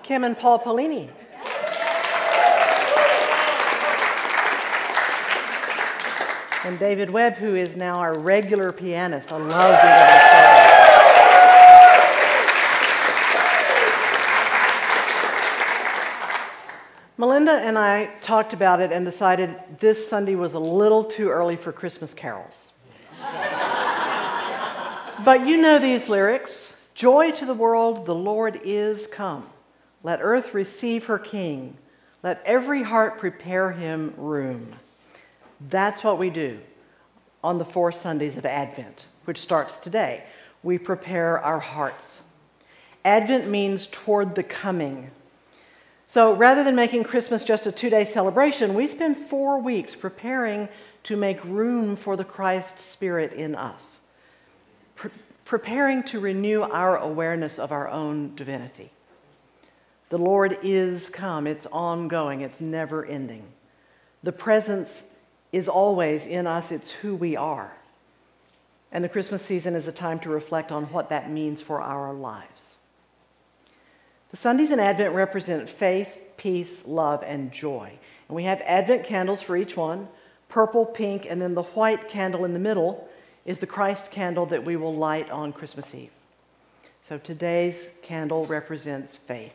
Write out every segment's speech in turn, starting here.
Kim and Paul Polini. And David Webb, who is now our regular pianist. I love David. Melinda and I talked about it and decided this Sunday was a little too early for Christmas carols. But you know these lyrics. Joy to the world, the Lord is come. Let earth receive her King. Let every heart prepare him room. That's what we do on the 4 Sundays of Advent, which starts today. We prepare our hearts. Advent means toward the coming. So rather than making Christmas just a 2-day celebration, we spend 4 weeks preparing to make room for the Christ Spirit in us, preparing to renew our awareness of our own divinity. The Lord is come. It's ongoing. It's never ending. The presence is always in us. It's who we are. And the Christmas season is a time to reflect on what that means for our lives. The Sundays in Advent represent faith, peace, love, and joy. And we have Advent candles for each one, purple, pink, and then the white candle in the middle is the Christ candle that we will light on Christmas Eve. So today's candle represents faith.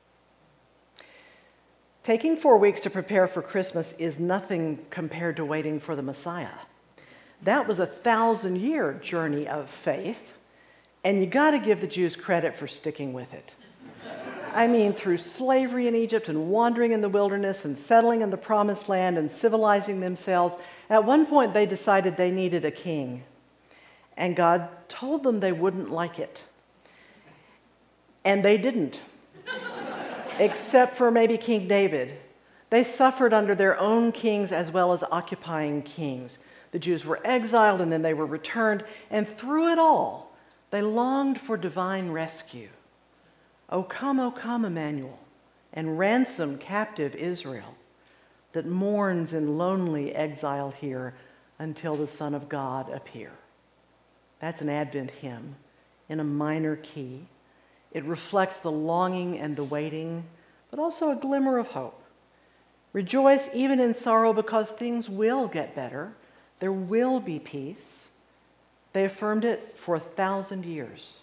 Taking 4 weeks to prepare for Christmas is nothing compared to waiting for the Messiah. That was a 1,000-year journey of faith, and you got to give the Jews credit for sticking with it. I mean, through slavery in Egypt and wandering in the wilderness and settling in the Promised Land and civilizing themselves, at one point they decided they needed a king, and God told them they wouldn't like it. And they didn't. Except for maybe King David. They suffered under their own kings as well as occupying kings. The Jews were exiled and then they were returned, and through it all, they longed for divine rescue. O come, Emmanuel, and ransom captive Israel that mourns in lonely exile here until the Son of God appear. That's an Advent hymn in a minor key. It reflects the longing and the waiting, but also a glimmer of hope. Rejoice even in sorrow because things will get better. There will be peace. They affirmed it for 1,000 years.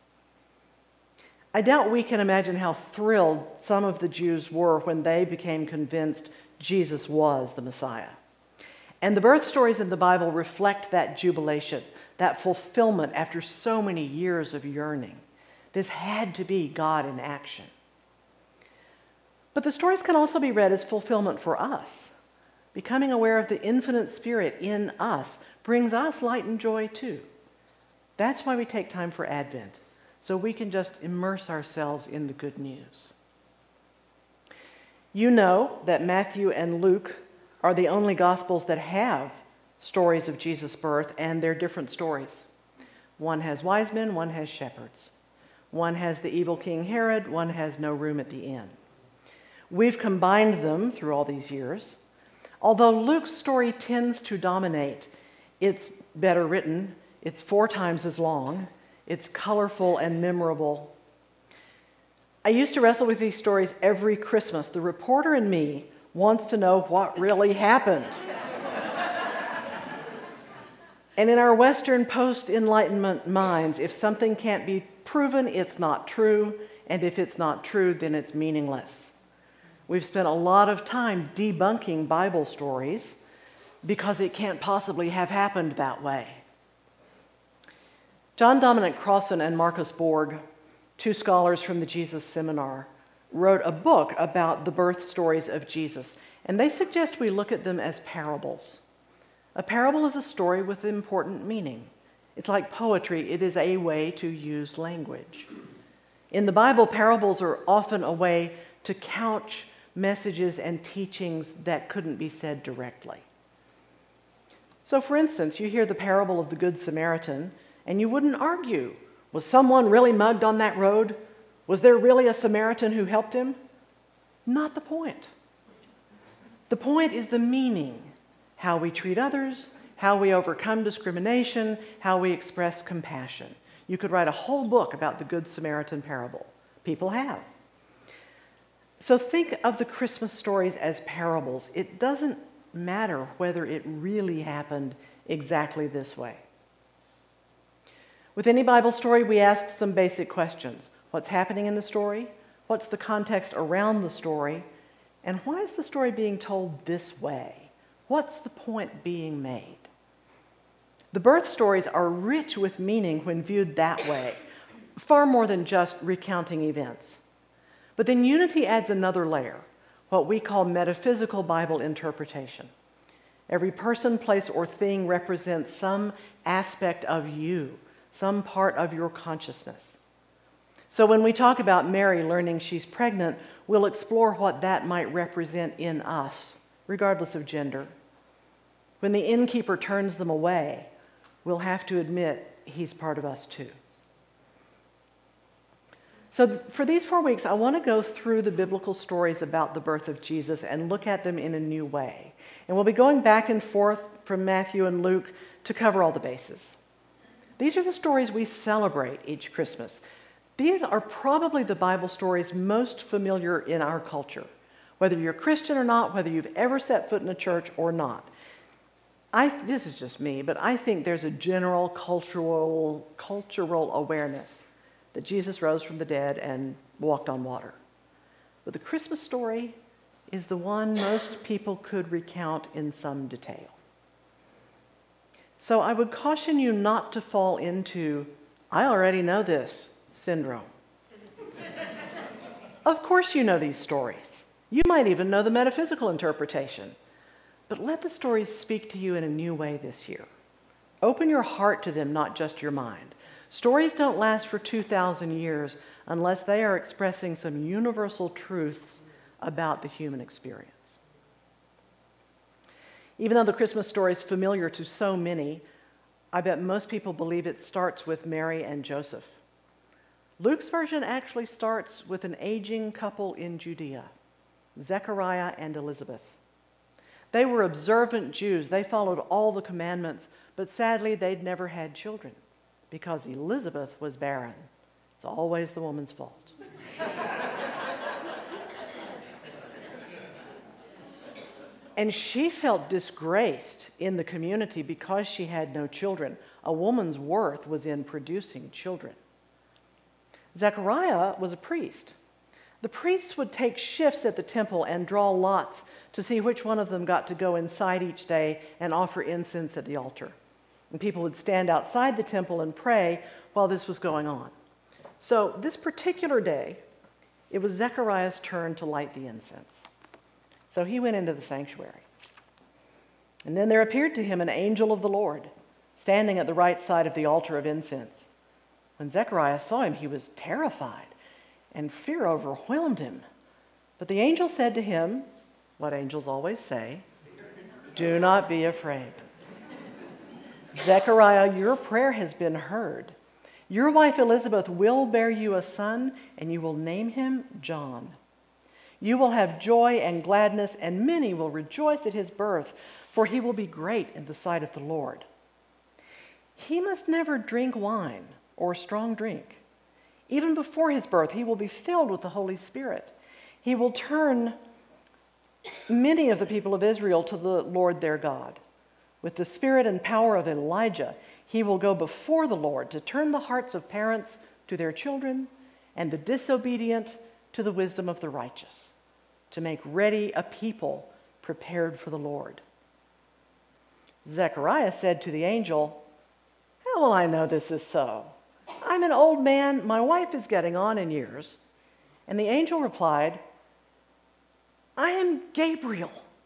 I doubt we can imagine how thrilled some of the Jews were when they became convinced Jesus was the Messiah. And the birth stories in the Bible reflect that jubilation, that fulfillment after so many years of yearning. This had to be God in action. But the stories can also be read as fulfillment for us. Becoming aware of the infinite Spirit in us brings us light and joy too. That's why we take time for Advent, so we can just immerse ourselves in the good news. You know that Matthew and Luke are the only Gospels that have stories of Jesus' birth, and they're different stories. One has wise men, one has shepherds. One has the evil King Herod, one has no room at the inn. We've combined them through all these years. Although Luke's story tends to dominate, it's better written, it's 4 times as long, it's colorful and memorable. I used to wrestle with these stories every Christmas. The reporter in me wants to know what really happened. And in our Western post-Enlightenment minds, if something can't be proven, it's not true, and if it's not true, then it's meaningless. We've spent a lot of time debunking Bible stories because it can't possibly have happened that way. John Dominic Crossan and Marcus Borg, 2 scholars from the Jesus Seminar, wrote a book about the birth stories of Jesus, and they suggest we look at them as parables. A parable is a story with important meaning. It's like poetry. It is a way to use language. In the Bible, parables are often a way to couch messages and teachings that couldn't be said directly. So, for instance, you hear the parable of the Good Samaritan, and you wouldn't argue. Was someone really mugged on that road? Was there really a Samaritan who helped him? Not the point. The point is the meaning, how we treat others, how we overcome discrimination, how we express compassion. You could write a whole book about the Good Samaritan parable. People have. So think of the Christmas stories as parables. It doesn't matter whether it really happened exactly this way. With any Bible story, we ask some basic questions. What's happening in the story? What's the context around the story? And why is the story being told this way? What's the point being made? The birth stories are rich with meaning when viewed that way, far more than just recounting events. But then unity adds another layer, what we call metaphysical Bible interpretation. Every person, place, or thing represents some aspect of you, some part of your consciousness. So when we talk about Mary learning she's pregnant, we'll explore what that might represent in us, regardless of gender. When the innkeeper turns them away, we'll have to admit he's part of us too. So for these 4 weeks, I want to go through the biblical stories about the birth of Jesus and look at them in a new way. And we'll be going back and forth from Matthew and Luke to cover all the bases. These are the stories we celebrate each Christmas. These are probably the Bible stories most familiar in our culture, whether you're Christian or not, whether you've ever set foot in a church or not. This is just me, but I think there's a general cultural awareness that Jesus rose from the dead and walked on water. But the Christmas story is the one most people could recount in some detail. So I would caution you not to fall into, I already know this syndrome. Of course you know these stories. You might even know the metaphysical interpretation. But let the stories speak to you in a new way this year. Open your heart to them, not just your mind. Stories don't last for 2,000 years unless they are expressing some universal truths about the human experience. Even though the Christmas story is familiar to so many, I bet most people believe it starts with Mary and Joseph. Luke's version actually starts with an aging couple in Judea, Zechariah and Elizabeth. They were observant Jews. They followed all the commandments, but sadly, they'd never had children because Elizabeth was barren. It's always the woman's fault. And she felt disgraced in the community because she had no children. A woman's worth was in producing children. Zechariah was a priest. The priests would take shifts at the temple and draw lots to see which one of them got to go inside each day and offer incense at the altar. And people would stand outside the temple and pray while this was going on. So this particular day, it was Zechariah's turn to light the incense. So he went into the sanctuary. And then there appeared to him an angel of the Lord, standing at the right side of the altar of incense. When Zechariah saw him, he was terrified, and fear overwhelmed him. But the angel said to him, what angels always say, "Do not be afraid. Zechariah, your prayer has been heard. Your wife Elizabeth will bear you a son, and you will name him John. You will have joy and gladness, and many will rejoice at his birth, for he will be great in the sight of the Lord. He must never drink wine or strong drink. Even before his birth, he will be filled with the Holy Spirit. He will turn many of the people of Israel to the Lord their God. With the spirit and power of Elijah, he will go before the Lord to turn the hearts of parents to their children and the disobedient to the wisdom of the righteous, to make ready a people prepared for the Lord." Zechariah said to the angel, "How will I know this is so? I'm an old man, my wife is getting on in years." And the angel replied, "I am Gabriel.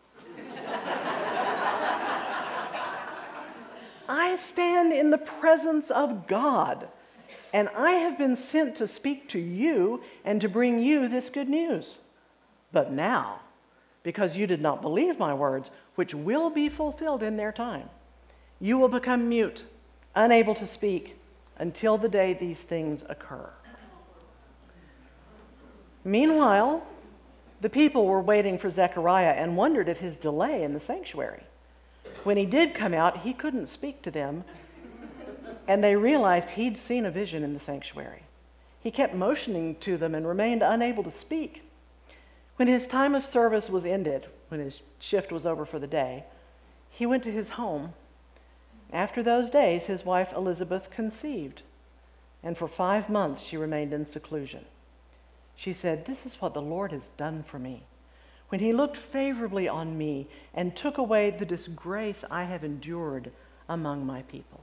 I stand in the presence of God, and I have been sent to speak to you and to bring you this good news. But now, because you did not believe my words, which will be fulfilled in their time, you will become mute, unable to speak, until the day these things occur." Meanwhile, the people were waiting for Zechariah and wondered at his delay in the sanctuary. When he did come out, he couldn't speak to them, and they realized he'd seen a vision in the sanctuary. He kept motioning to them and remained unable to speak. When his time of service was ended, when his shift was over for the day, he went to his home. After those days, his wife Elizabeth conceived, and for 5 months she remained in seclusion. She said, "This is what the Lord has done for me, when he looked favorably on me and took away the disgrace I have endured among my people."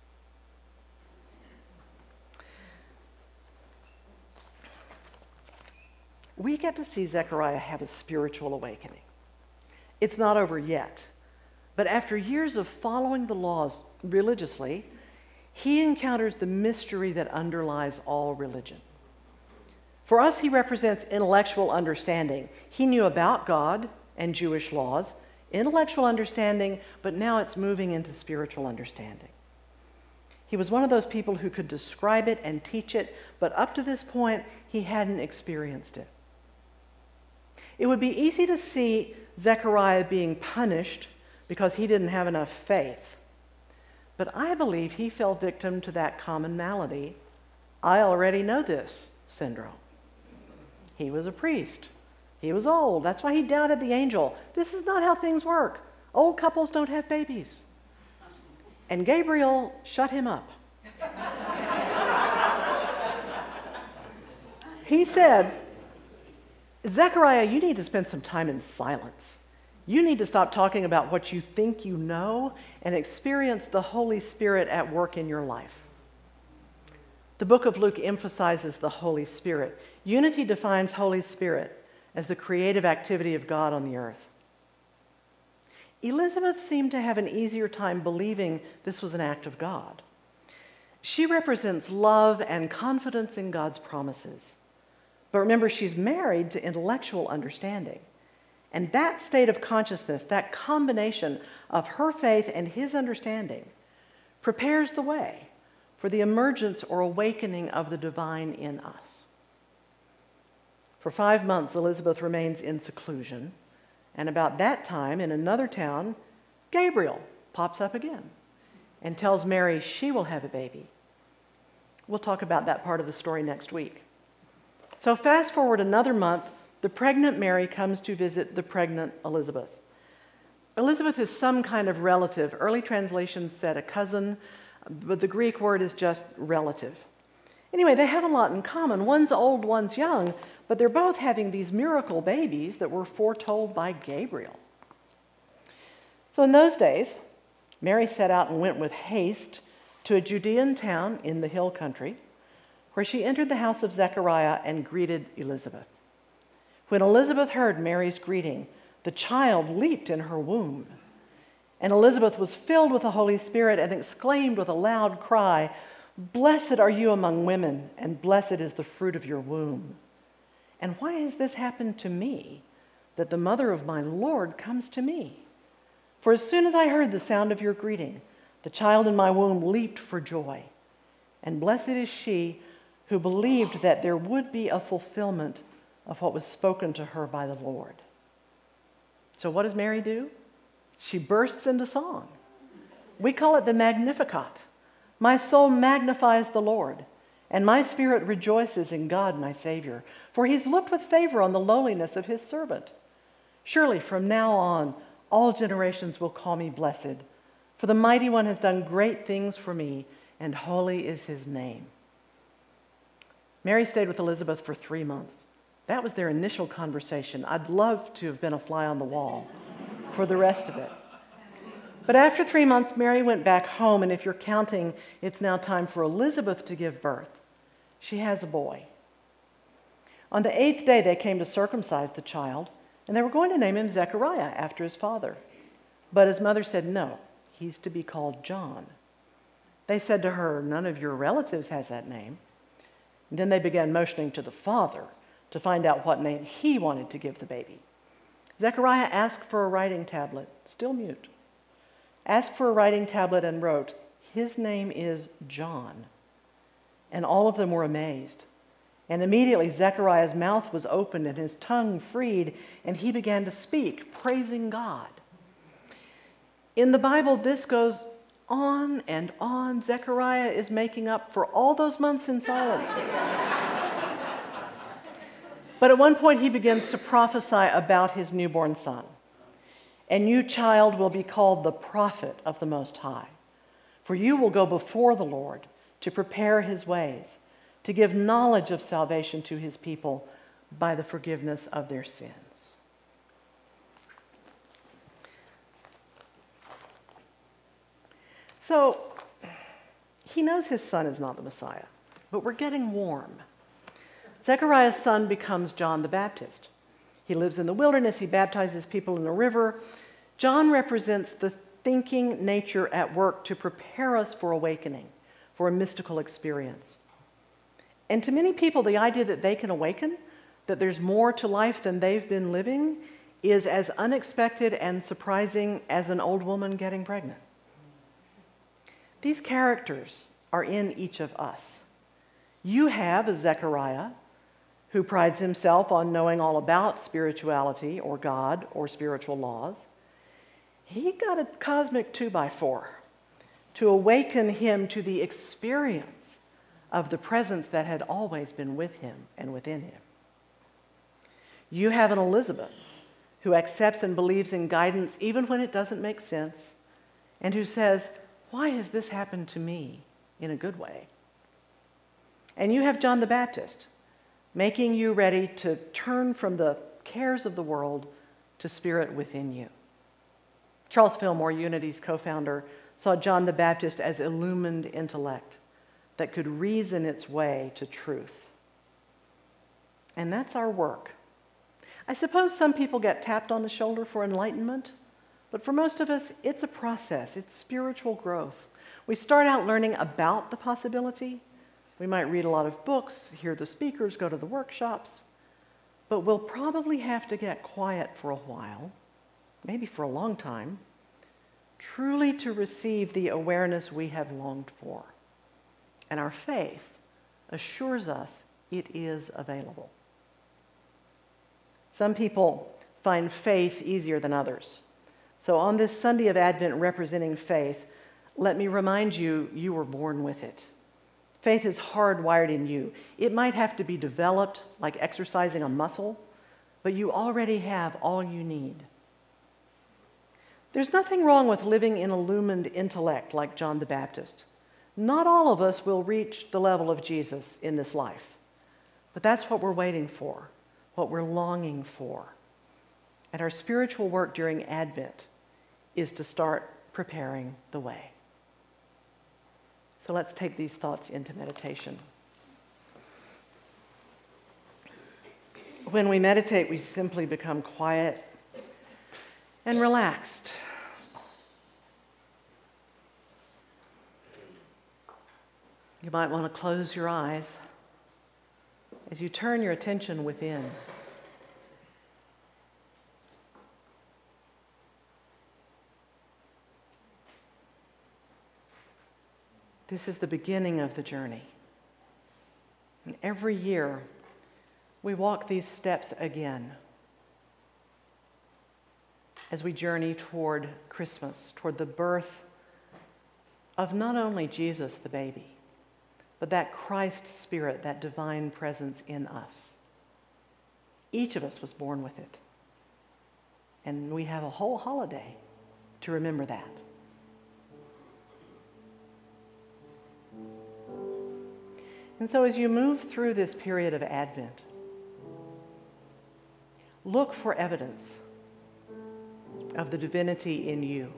We get to see Zechariah have a spiritual awakening. It's not over yet, but after years of following the laws religiously, he encounters the mystery that underlies all religion. For us, he represents intellectual understanding. He knew about God and Jewish laws, intellectual understanding, but now it's moving into spiritual understanding. He was one of those people who could describe it and teach it, but up to this point, he hadn't experienced it. It would be easy to see Zechariah being punished because he didn't have enough faith. But I believe he fell victim to that common malady, "I already know this" syndrome. He was a priest. He was old. That's why he doubted the angel. This is not how things work. Old couples don't have babies. And Gabriel shut him up. He said, "Zechariah, you need to spend some time in silence. You need to stop talking about what you think you know and experience the Holy Spirit at work in your life." The book of Luke emphasizes the Holy Spirit. Unity defines Holy Spirit as the creative activity of God on the earth. Elizabeth seemed to have an easier time believing this was an act of God. She represents love and confidence in God's promises. But remember, she's married to intellectual understanding. And that state of consciousness, that combination of her faith and his understanding, prepares the way for the emergence or awakening of the divine in us. For 5 months, Elizabeth remains in seclusion. And about that time, in another town, Gabriel pops up again and tells Mary she will have a baby. We'll talk about that part of the story next week. So fast forward another month, the pregnant Mary comes to visit the pregnant Elizabeth. Elizabeth is some kind of relative. Early translations said a cousin, but the Greek word is just relative. Anyway, they have a lot in common. One's old, one's young, but they're both having these miracle babies that were foretold by Gabriel. So in those days, Mary set out and went with haste to a Judean town in the hill country, where she entered the house of Zechariah and greeted Elizabeth. When Elizabeth heard Mary's greeting, the child leaped in her womb. And Elizabeth was filled with the Holy Spirit and exclaimed with a loud cry, "Blessed are you among women, and blessed is the fruit of your womb. And why has this happened to me, that the mother of my Lord comes to me? For as soon as I heard the sound of your greeting, the child in my womb leaped for joy. And blessed is she who believed that there would be a fulfillment of what was spoken to her by the Lord." So what does Mary do? She bursts into song. We call it the Magnificat. "My soul magnifies the Lord, and my spirit rejoices in God my Savior, for he's looked with favor on the lowliness of his servant. Surely from now on, all generations will call me blessed, for the Mighty One has done great things for me, and holy is his name." Mary stayed with Elizabeth for 3 months. That was their initial conversation. I'd love to have been a fly on the wall for the rest of it. But after 3 months, Mary went back home, and if you're counting, it's now time for Elizabeth to give birth. She has a boy. On the 8th day, they came to circumcise the child, and they were going to name him Zechariah after his father. But his mother said, "No, he's to be called John." They said to her, "None of your relatives has that name." And then they began motioning to the father to find out what name he wanted to give the baby. Zechariah asked for a writing tablet, still mute. Asked for a writing tablet and wrote, "His name is John." And all of them were amazed. And immediately Zechariah's mouth was opened and his tongue freed, and he began to speak, praising God. In the Bible, this goes on and on. Zechariah is making up for all those months in silence. But at one point, he begins to prophesy about his newborn son. And you, child, will be called the prophet of the Most High. For you will go before the Lord to prepare his ways, to give knowledge of salvation to his people by the forgiveness of their sins. So, he knows his son is not the Messiah, but we're getting warm. Zechariah's son becomes John the Baptist. He lives in the wilderness, he baptizes people in a river. John represents the thinking nature at work to prepare us for awakening, for a mystical experience. And to many people, the idea that they can awaken, that there's more to life than they've been living, is as unexpected and surprising as an old woman getting pregnant. These characters are in each of us. You have a Zechariah who prides himself on knowing all about spirituality or God or spiritual laws. He got a cosmic 2x4 to awaken him to the experience of the presence that had always been with him and within him. You have an Elizabeth who accepts and believes in guidance even when it doesn't make sense, and who says, "Why has this happened to me?" in a good way. And you have John the Baptist, making you ready to turn from the cares of the world to spirit within you. Charles Fillmore, Unity's co-founder, saw John the Baptist as illumined intellect that could reason its way to truth. And that's our work. I suppose some people get tapped on the shoulder for enlightenment, but for most of us, it's a process. It's spiritual growth. We start out learning about the possibility. We might read a lot of books, hear the speakers, go to the workshops, but we'll probably have to get quiet for a while, maybe for a long time, truly to receive the awareness we have longed for. And our faith assures us it is available. Some people find faith easier than others. So on this Sunday of Advent representing faith, let me remind you, you were born with it. Faith is hardwired in you. It might have to be developed like exercising a muscle, but you already have all you need. There's nothing wrong with living in illumined intellect like John the Baptist. Not all of us will reach the level of Jesus in this life, but that's what we're waiting for, what we're longing for. And our spiritual work during Advent is to start preparing the way. So let's take these thoughts into meditation. When we meditate, we simply become quiet and relaxed. You might want to close your eyes as you turn your attention within. This is the beginning of the journey. And every year, we walk these steps again as we journey toward Christmas, toward the birth of not only Jesus the baby, but that Christ Spirit, that divine presence in us. Each of us was born with it. And we have a whole holiday to remember that. And so as you move through this period of Advent, look for evidence of the divinity in you.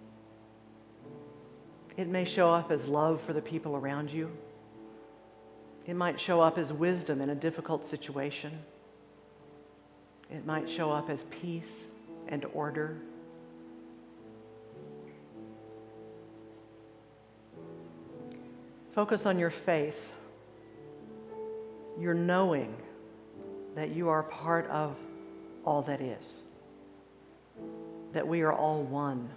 It may show up as love for the people around you. It might show up as wisdom in a difficult situation. It might show up as peace and order. Focus on your faith, your knowing that you are part of all that is, that we are all one,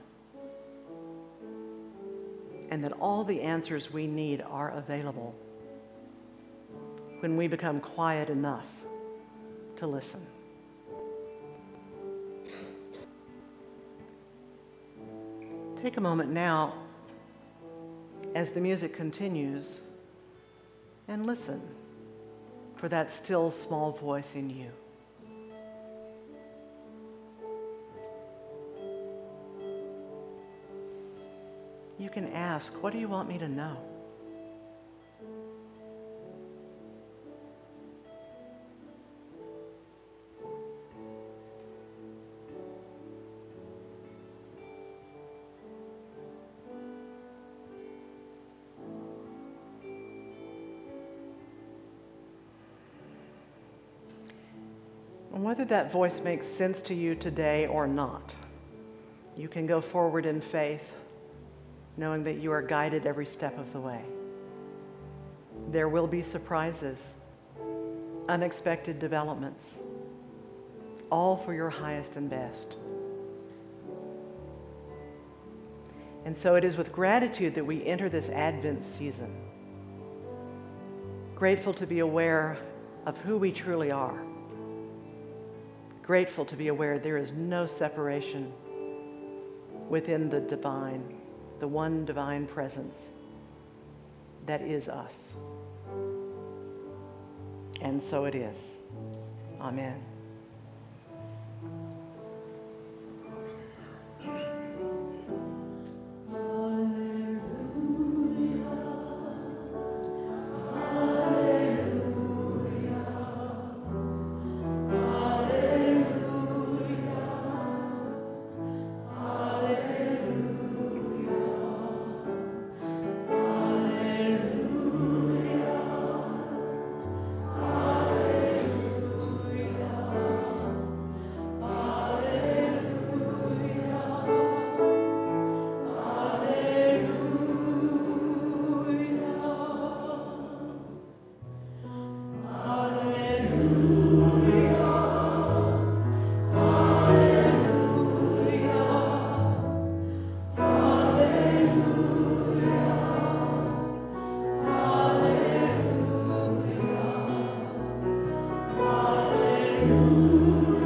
and that all the answers we need are available when we become quiet enough to listen. Take a moment now as the music continues and listen. for that still small voice in you. You can ask, what do you want me to know? And whether that voice makes sense to you today or not, you can go forward in faith, knowing that you are guided every step of the way. There will be surprises, unexpected developments, all for your highest and best. And so it is with gratitude that we enter this Advent season, grateful to be aware of who we truly are, grateful to be aware there is no separation within the divine, the one divine presence that is us. And so it is. Amen. Hallelujah.